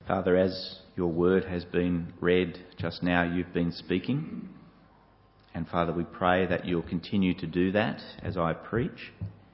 Father, as your word has been read just now, you've been speaking. And Father, we pray that you'll continue to do that as I preach.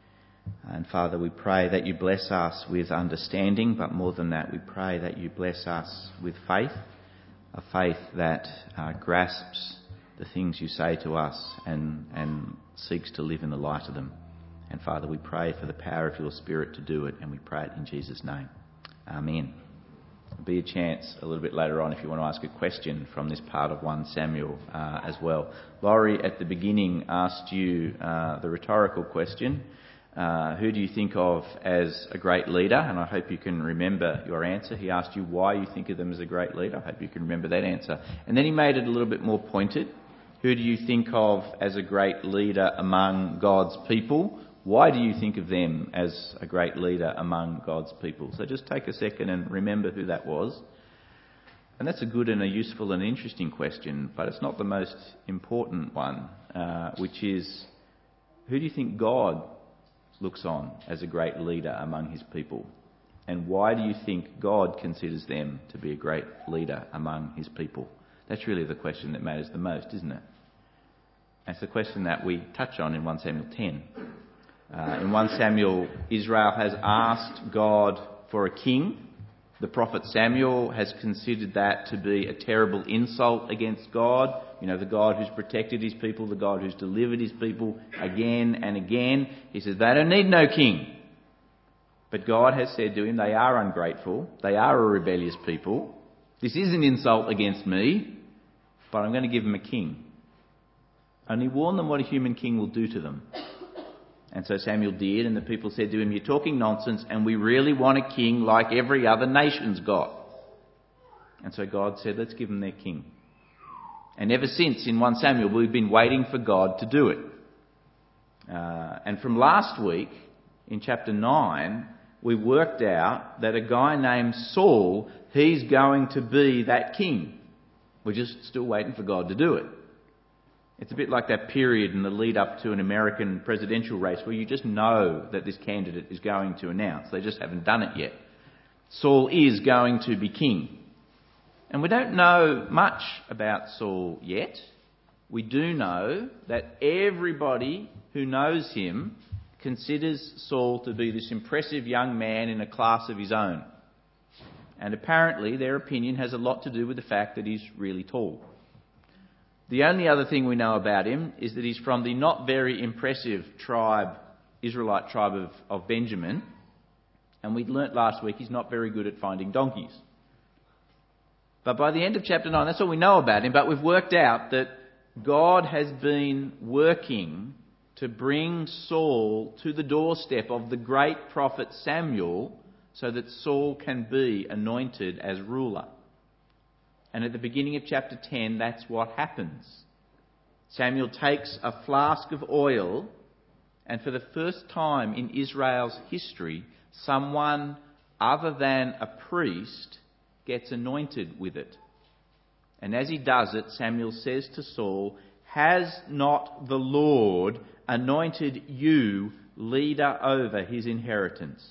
And Father, we pray that you bless us with understanding, but more than that, we pray that you bless us with faith, a faith that grasps the things you say to us and seeks to live in the light of them. And Father, we pray for the power of your Spirit to do it, and we pray it in Jesus' name. Amen. There'll be a chance a little bit later on if you want to ask a question from this part of 1 Samuel as well. Laurie, at the beginning, asked you the rhetorical question, who do you think of as a great leader? And I hope you can remember your answer. He asked you why you think of them as a great leader. I hope you can remember that answer. And then he made it a little bit more pointed. Who do you think of as a great leader among God's people? Why do you think of them as a great leader among God's people? So just take a second and remember who that was. And that's a good and a useful and interesting question, but it's not the most important one, which is, who do you think God looks on as a great leader among his people? And why do you think God considers them to be a great leader among his people? That's really the question that matters the most, isn't it? That's the question that we touch on in 1 Samuel 10. In 1 Samuel, Israel has asked God for a king. The prophet Samuel has considered that to be a terrible insult against God. You know, the God who's protected his people, the God who's delivered his people again and again. He says, they don't need no king. But God has said to him, they are ungrateful. They are a rebellious people. This is an insult against me, but I'm going to give them a king. Only warn them what a human king will do to them. And so Samuel did, and the people said to him, you're talking nonsense, and we really want a king like every other nation's got. And so God said, let's give them their king. And ever since, in 1 Samuel, we've been waiting for God to do it. And from last week, in chapter 9, we worked out that a guy named Saul, he's going to be that king. We're just still waiting for God to do it. It's a bit like that period in the lead up to an American presidential race where you just know that this candidate is going to announce. They just haven't done it yet. Saul is going to be king. And we don't know much about Saul yet. We do know that everybody who knows him considers Saul to be this impressive young man in a class of his own. And apparently their opinion has a lot to do with the fact that he's really tall. The only other thing we know about him is that he's from the not very impressive Israelite tribe of Benjamin. And we learnt last week he's not very good at finding donkeys. But by the end of chapter 9, that's all we know about him. But we've worked out that God has been working to bring Saul to the doorstep of the great prophet Samuel so that Saul can be anointed as ruler. And at the beginning of chapter 10, that's what happens. Samuel takes a flask of oil, and for the first time in Israel's history, someone other than a priest gets anointed with it. And as he does it, Samuel says to Saul, has not the Lord anointed you leader over his inheritance?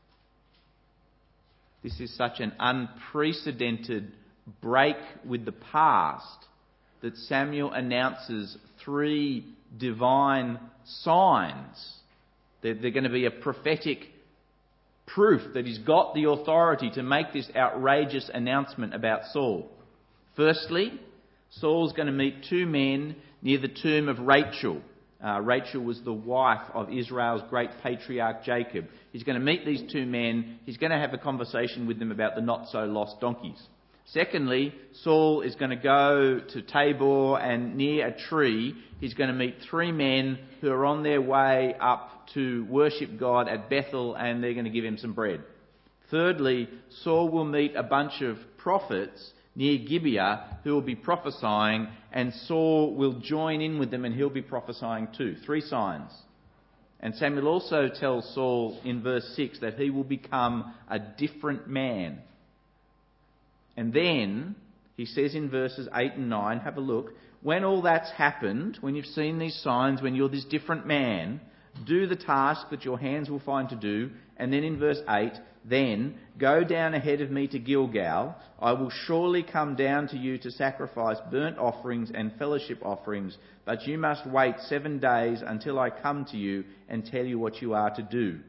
This is such an unprecedented break with the past that Samuel announces 3 divine signs. They're going to be a prophetic proof that he's got the authority to make this outrageous announcement about Saul. Firstly, Saul's going to meet 2 men near the tomb of Rachel. Rachel was the wife of Israel's great patriarch Jacob. He's going to meet these 2 men. He's going to have a conversation with them about the not-so-lost donkeys. Secondly, Saul is going to go to Tabor, and near a tree, he's going to meet 3 men who are on their way up to worship God at Bethel, and they're going to give him some bread. Thirdly, Saul will meet a bunch of prophets near Gibeah who will be prophesying, and Saul will join in with them and he'll be prophesying too. 3 signs. And Samuel also tells Saul in verse 6 that he will become a different man. And then he says in verses 8 and 9, have a look, when all that's happened, when you've seen these signs, when you're this different man, do the task that your hands will find to do. And then in verse 8, then go down ahead of me to Gilgal. I will surely come down to you to sacrifice burnt offerings and fellowship offerings, but you must wait 7 days until I come to you and tell you what you are to do.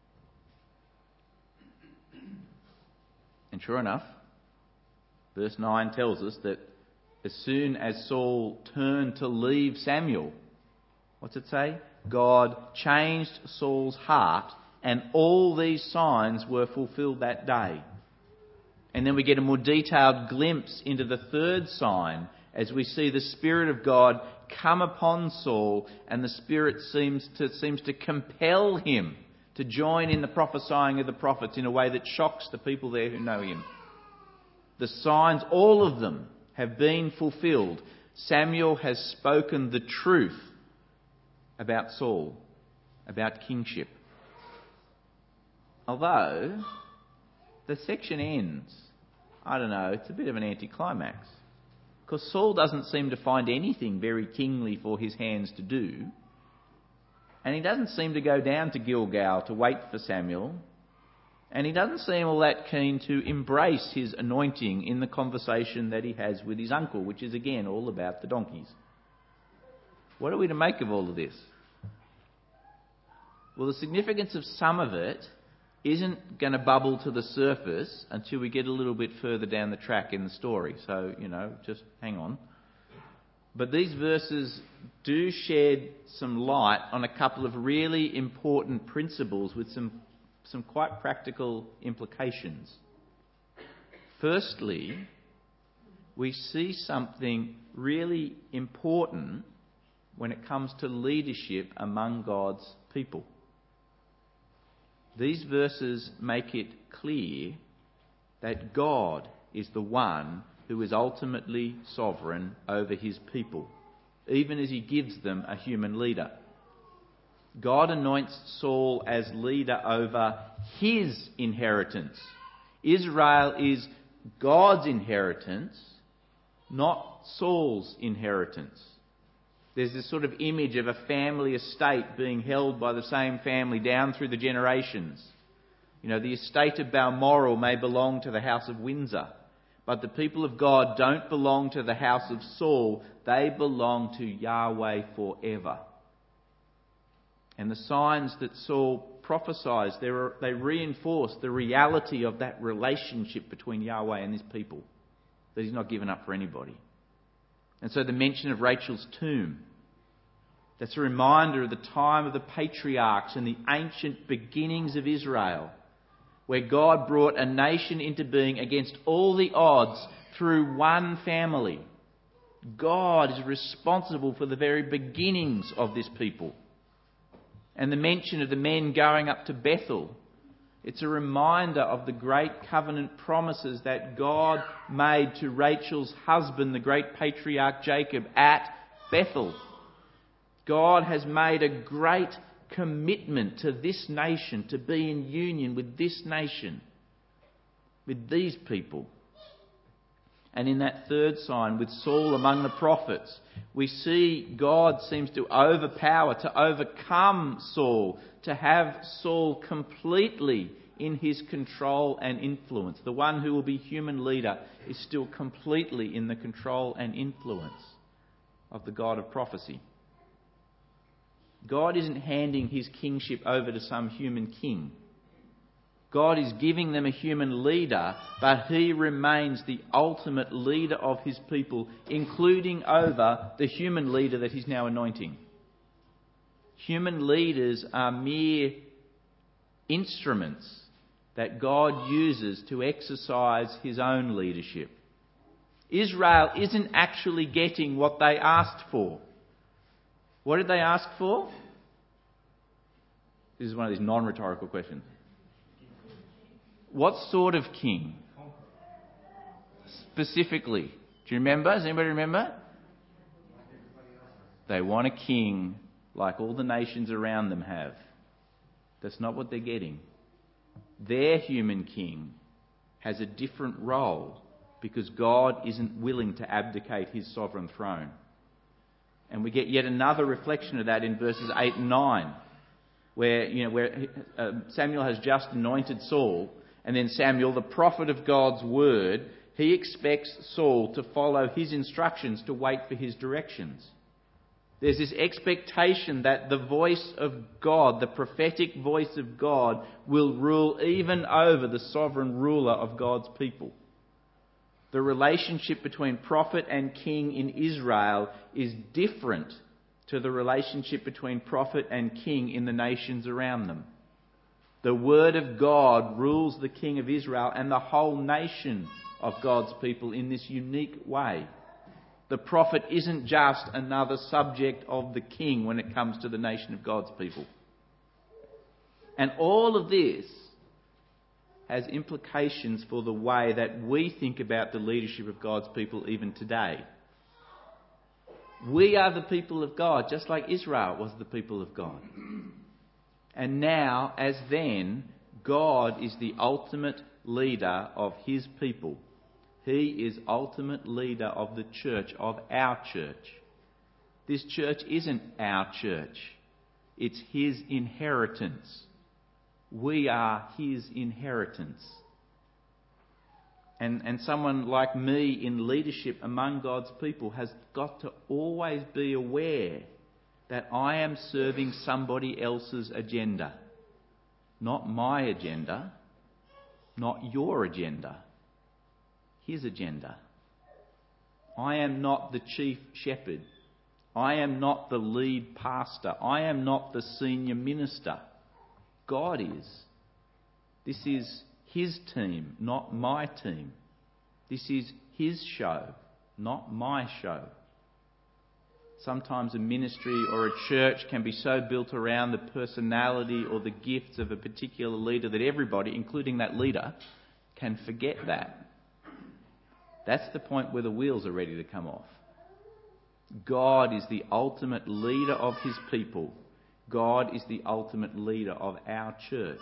And sure enough, verse 9 tells us that as soon as Saul turned to leave Samuel, what's it say? God changed Saul's heart, and all these signs were fulfilled that day. And then we get a more detailed glimpse into the third sign as we see the Spirit of God come upon Saul, and the Spirit seems to compel him to join in the prophesying of the prophets in a way that shocks the people there who know him. The signs, all of them, have been fulfilled. Samuel has spoken the truth about Saul, about kingship. Although the section ends, I don't know, it's a bit of an anticlimax. Because Saul doesn't seem to find anything very kingly for his hands to do. And he doesn't seem to go down to Gilgal to wait for Samuel. And he doesn't seem all that keen to embrace his anointing in the conversation that he has with his uncle, which is again all about the donkeys. What are we to make of all of this? Well, the significance of some of it isn't going to bubble to the surface until we get a little bit further down the track in the story. So, just hang on. But these verses do shed some light on a couple of really important principles with some quite practical implications. Firstly, we see something really important when it comes to leadership among God's people. These verses make it clear that God is the one who is ultimately sovereign over his people, even as he gives them a human leader. God anoints Saul as leader over his inheritance. Israel is God's inheritance, not Saul's inheritance. There's this sort of image of a family estate being held by the same family down through the generations. The estate of Balmoral may belong to the house of Windsor, but the people of God don't belong to the house of Saul. They belong to Yahweh forever. And the signs that Saul prophesies, they reinforce the reality of that relationship between Yahweh and his people, that he's not given up for anybody. And so the mention of Rachel's tomb, that's a reminder of the time of the patriarchs and the ancient beginnings of Israel, where God brought a nation into being against all the odds through one family. God is responsible for the very beginnings of this people. And the mention of the men going up to Bethel, it's a reminder of the great covenant promises that God made to Rachel's husband, the great patriarch Jacob, at Bethel. God has made a great commitment to this nation, to be in union with this nation, with these people. And in that third sign, with Saul among the prophets, we see God seems to overpower, to overcome Saul, to have Saul completely in his control and influence. The one who will be human leader is still completely in the control and influence of the God of prophecy. God isn't handing his kingship over to some human king. God is giving them a human leader, but he remains the ultimate leader of his people, including over the human leader that he's now anointing. Human leaders are mere instruments that God uses to exercise his own leadership. Israel isn't actually getting what they asked for. What did they ask for? This is one of these non-rhetorical questions. What sort of king? Specifically. Do you remember? Does anybody remember? They want a king like all the nations around them have. That's not what they're getting. Their human king has a different role because God isn't willing to abdicate his sovereign throne. And we get yet another reflection of that in verses 8 and 9. where Samuel has just anointed Saul, and then Samuel, the prophet of God's word, he expects Saul to follow his instructions, to wait for his directions. There's this expectation that the voice of God, the prophetic voice of God, will rule even over the sovereign ruler of God's people. The relationship between prophet and king in Israel is different to the relationship between prophet and king in the nations around them. The word of God rules the king of Israel and the whole nation of God's people in this unique way. The prophet isn't just another subject of the king when it comes to the nation of God's people. And all of this has implications for the way that we think about the leadership of God's people even today. We are the people of God, just like Israel was the people of God. And now, as then, God is the ultimate leader of his people. He is ultimate leader of the church, of our church. This church isn't our church. It's his inheritance. We are his inheritance. And someone like me in leadership among God's people has got to always be aware that I am serving somebody else's agenda. Not my agenda, not your agenda, his agenda. I am not the chief shepherd. I am not the lead pastor. I am not the senior minister. God is. This is his team, not my team. This is his show, not my show. Sometimes a ministry or a church can be so built around the personality or the gifts of a particular leader that everybody, including that leader, can forget that. That's the point where the wheels are ready to come off. God is the ultimate leader of his people. God is the ultimate leader of our church.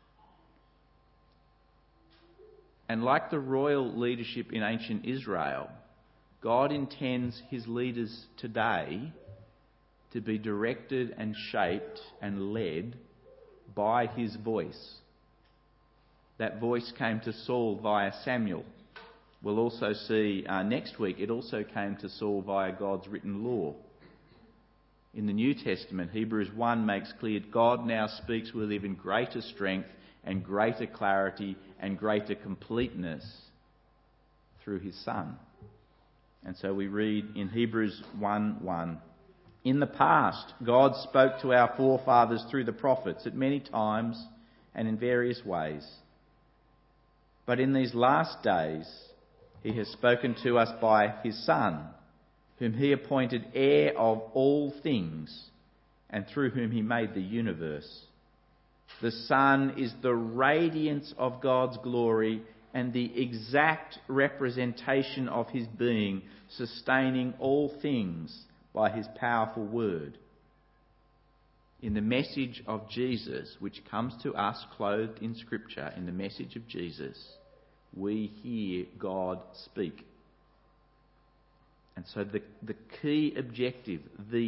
And like the royal leadership in ancient Israel, God intends his leaders today to be directed and shaped and led by his voice. That voice came to Saul via Samuel. We'll also see next week it also came to Saul via God's written law. In the New Testament, Hebrews 1 makes clear God now speaks with even greater strength and greater clarity and greater completeness through his Son. And so we read in Hebrews 1:1, "In the past, God spoke to our forefathers through the prophets at many times and in various ways. But in these last days, he has spoken to us by his Son, whom he appointed heir of all things, and through whom he made the universe. The Son is the radiance of God's glory and the exact representation of his being, sustaining all things by his powerful word." In the message of Jesus, which comes to us clothed in Scripture, in the message of Jesus, we hear God speak. And so the key objective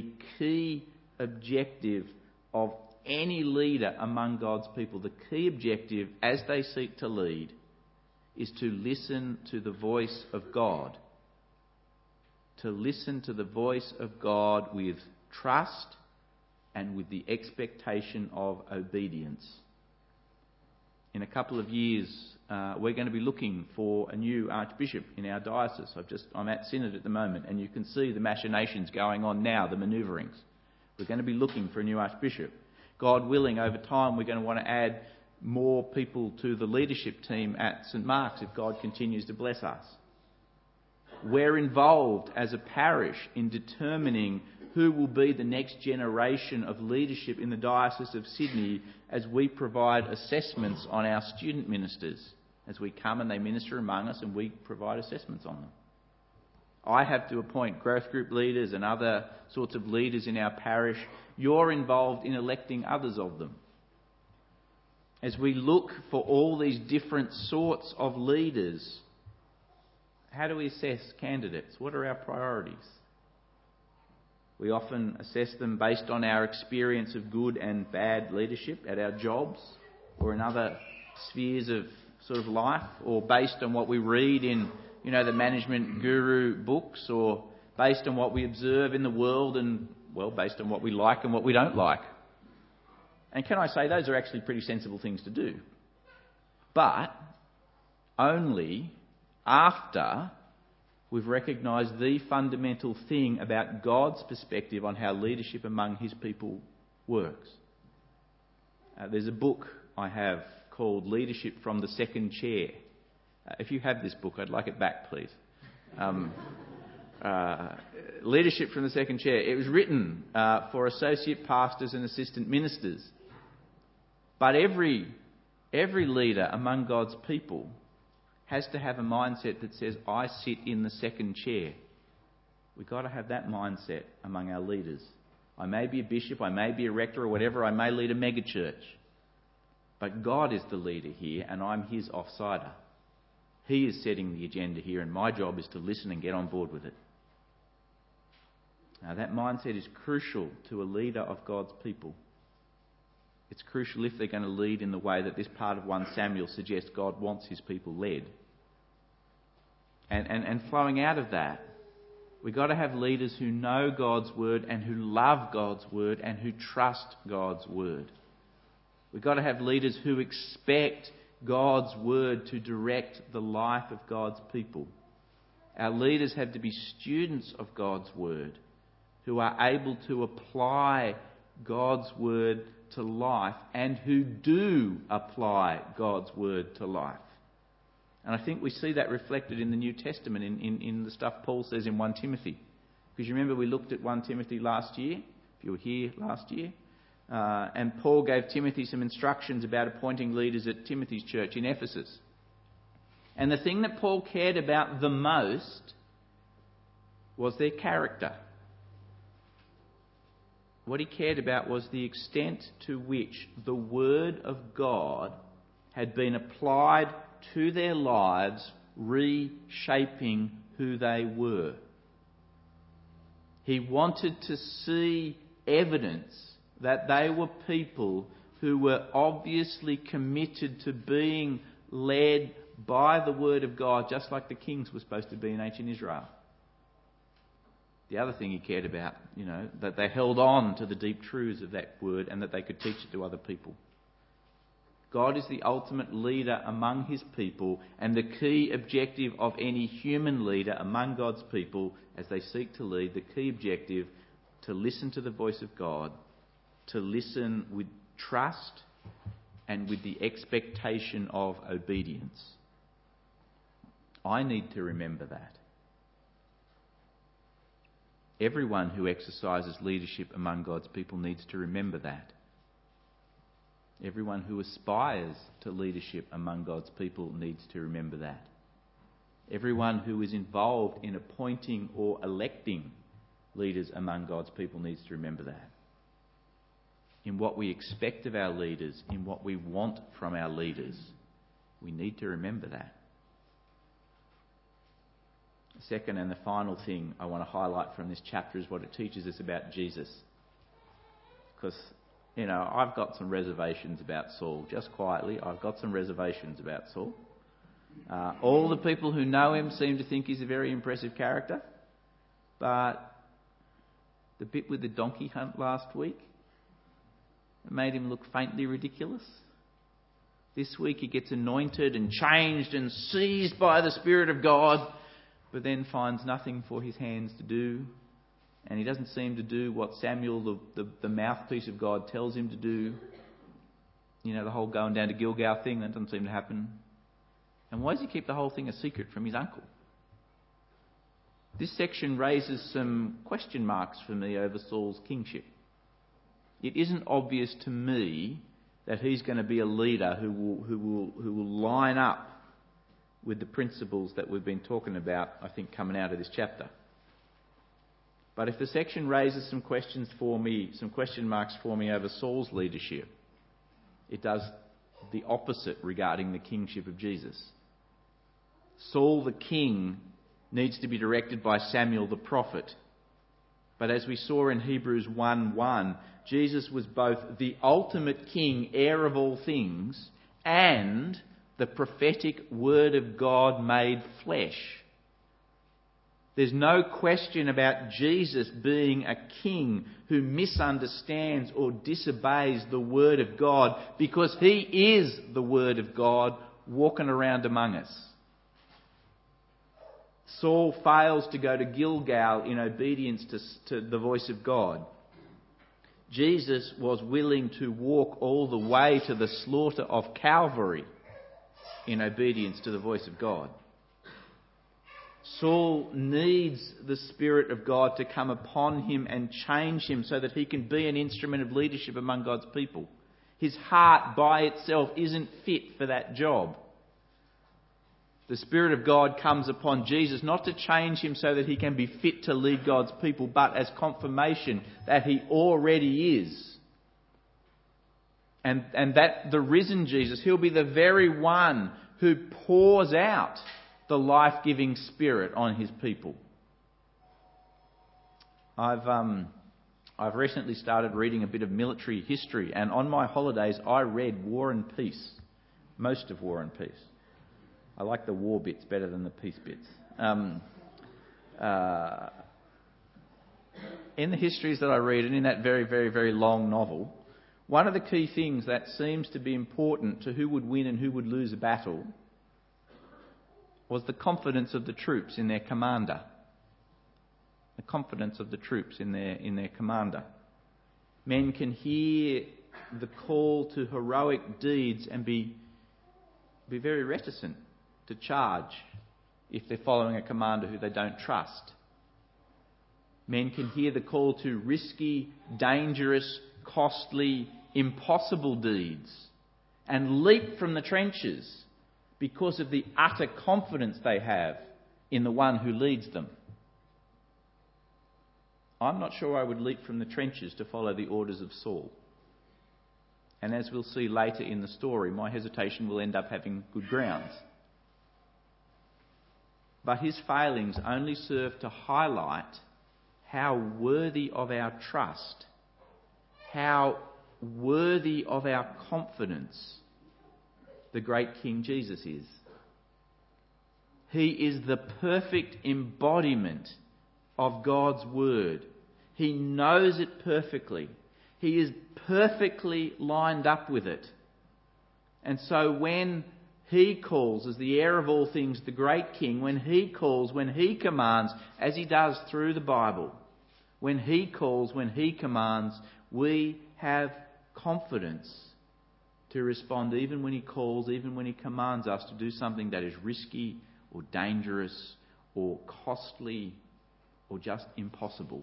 of any leader among God's people, the key objective as they seek to lead, is to listen to the voice of God. To listen to the voice of God with trust and with the expectation of obedience. In a couple of years, we're going to be looking for a new archbishop in our diocese. I'm at Synod at the moment, and you can see the machinations going on now, the manoeuvrings. We're going to be looking for a new archbishop. God willing, over time, we're going to want to add more people to the leadership team at St Mark's if God continues to bless us. We're involved as a parish in determining who will be the next generation of leadership in the Diocese of Sydney as we provide assessments on our student ministers. As we come and they minister among us and we provide assessments on them. I have to appoint growth group leaders and other sorts of leaders in our parish. You're involved in electing others of them. As we look for all these different sorts of leaders, how do we assess candidates? What are our priorities? We often assess them based on our experience of good and bad leadership at our jobs or in other spheres of sort of life, or based on what we read in, the management guru books, or based on what we observe in the world and, based on what we like and what we don't like. And can I say those are actually pretty sensible things to do. But only after we've recognised the fundamental thing about God's perspective on how leadership among his people works. There's a book I have called Leadership from the Second Chair. If you have this book, I'd like it back, please. Leadership from the Second Chair. It was written for associate pastors and assistant ministers. But every leader among God's people has to have a mindset that says, I sit in the second chair. We've got to have that mindset among our leaders. I may be a bishop, I may be a rector or whatever, I may lead a megachurch. But God is the leader here and I'm his offsider. He is setting the agenda here and my job is to listen and get on board with it. Now that mindset is crucial to a leader of God's people. It's crucial if they're going to lead in the way that this part of 1 Samuel suggests God wants his people led. And flowing out of that, we've got to have leaders who know God's word and who love God's word and who trust God's word. We've got to have leaders who expect God's word to direct the life of God's people. Our leaders have to be students of God's word who are able to apply God's word to life and who do apply God's word to life. And I think we see that reflected in the New Testament in the stuff Paul says in 1 Timothy. Because you remember we looked at 1 Timothy last year, if you were here last year, and Paul gave Timothy some instructions about appointing leaders at Timothy's church in Ephesus. And the thing that Paul cared about the most was their character. What he cared about was the extent to which the Word of God had been applied to their lives, reshaping who they were. He wanted to see evidence that they were people who were obviously committed to being led by the Word of God, just like the kings were supposed to be in ancient Israel. The other thing he cared about, that they held on to the deep truths of that word and that they could teach it to other people. God is the ultimate leader among his people, and the key objective of any human leader among God's people as they seek to lead, the key objective, to listen to the voice of God, to listen with trust and with the expectation of obedience. I need to remember that. Everyone who exercises leadership among God's people needs to remember that. Everyone who aspires to leadership among God's people needs to remember that. Everyone who is involved in appointing or electing leaders among God's people needs to remember that. In what we expect of our leaders, in what we want from our leaders, we need to remember that. The second and the final thing I want to highlight from this chapter is what it teaches us about Jesus. Because, I've got some reservations about Saul. Just quietly, I've got some reservations about Saul. All the people who know him seem to think he's a very impressive character. But the bit with the donkey hunt last week, it made him look faintly ridiculous. This week he gets anointed and changed and seized by the Spirit of God, but then finds nothing for his hands to do. And he doesn't seem to do what Samuel, the mouthpiece of God, tells him to do. The whole going down to Gilgal thing, that doesn't seem to happen. And why does he keep the whole thing a secret from his uncle? This section raises some question marks for me over Saul's kingship. It isn't obvious to me that he's going to be a leader who will line up with the principles that we've been talking about, I think, coming out of this chapter. But if the section raises some question marks for me over Saul's leadership, it does the opposite regarding the kingship of Jesus. Saul the king needs to be directed by Samuel the prophet. But as we saw in Hebrews 1:1, Jesus was both the ultimate king, heir of all things, and the prophetic word of God made flesh. There's no question about Jesus being a king who misunderstands or disobeys the word of God, because he is the word of God walking around among us. Saul fails to go to Gilgal in obedience to the voice of God. Jesus was willing to walk all the way to the slaughter of Calvary in obedience to the voice of God. Saul needs the Spirit of God to come upon him and change him so that he can be an instrument of leadership among God's people. His heart by itself isn't fit for that job. The Spirit of God comes upon Jesus not to change him so that he can be fit to lead God's people, but as confirmation that he already is. And that the risen Jesus, he'll be the very one who pours out the life-giving Spirit on his people. I've recently started reading a bit of military history, and on my holidays I read War and Peace, most of War and Peace. I like the war bits better than the peace bits. In the histories that I read, and in that very, very, very long novel, one of the key things that seems to be important to who would win and who would lose a battle was the confidence of the troops in their commander. The confidence of the troops in their commander. Men can hear the call to heroic deeds and be very reticent to charge if they're following a commander who they don't trust. Men can hear the call to risky, dangerous, costly, impossible deeds and leap from the trenches because of the utter confidence they have in the one who leads them. I'm not sure I would leap from the trenches to follow the orders of Saul. And as we'll see later in the story, my hesitation will end up having good grounds. But his failings only serve to highlight how worthy of our trust, how worthy of our confidence the great King Jesus is. He is the perfect embodiment of God's word. He knows it perfectly. He is perfectly lined up with it. And so when he calls, as the heir of all things, the great King, when he calls, when he commands, as he does through the Bible, when he calls, when he commands, we have confidence to respond even when he calls, even when he commands us to do something that is risky or dangerous or costly or just impossible.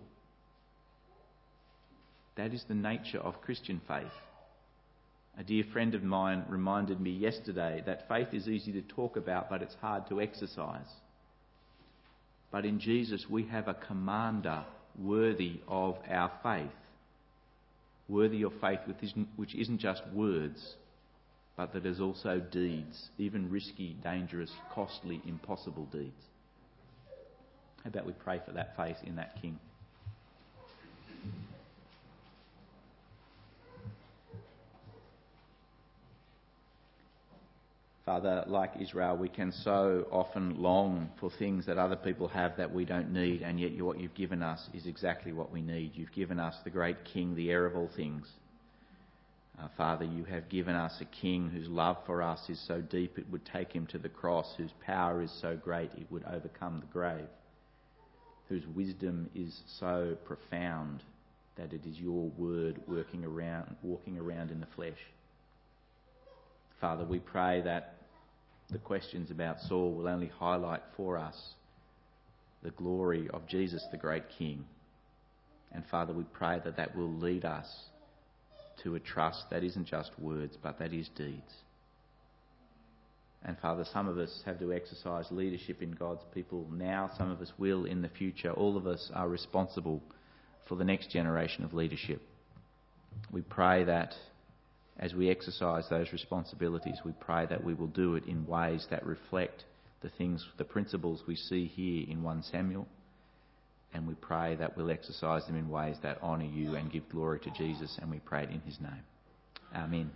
That is the nature of Christian faith. A dear friend of mine reminded me yesterday that faith is easy to talk about, but it's hard to exercise. But in Jesus we have a commander worthy of our faith. Worthy of faith which isn't just words, but that is also deeds, even risky, dangerous, costly, impossible deeds. How about we pray for that faith in that King? Father, like Israel, we can so often long for things that other people have that we don't need, and yet what you've given us is exactly what we need. You've given us the great King, the heir of all things. Father, you have given us a King whose love for us is so deep it would take him to the cross, whose power is so great it would overcome the grave, whose wisdom is so profound that it is your word walking around in the flesh. Father, we pray that the questions about Saul will only highlight for us the glory of Jesus, the great King. And Father, we pray that that will lead us to a trust that isn't just words, but that is deeds. And Father, some of us have to exercise leadership in God's people now, some of us will in the future. All of us are responsible for the next generation of leadership. We pray that as we exercise those responsibilities, we pray that we will do it in ways that reflect the principles we see here in 1 Samuel, and we pray that we'll exercise them in ways that honour you and give glory to Jesus, and we pray it in his name. Amen.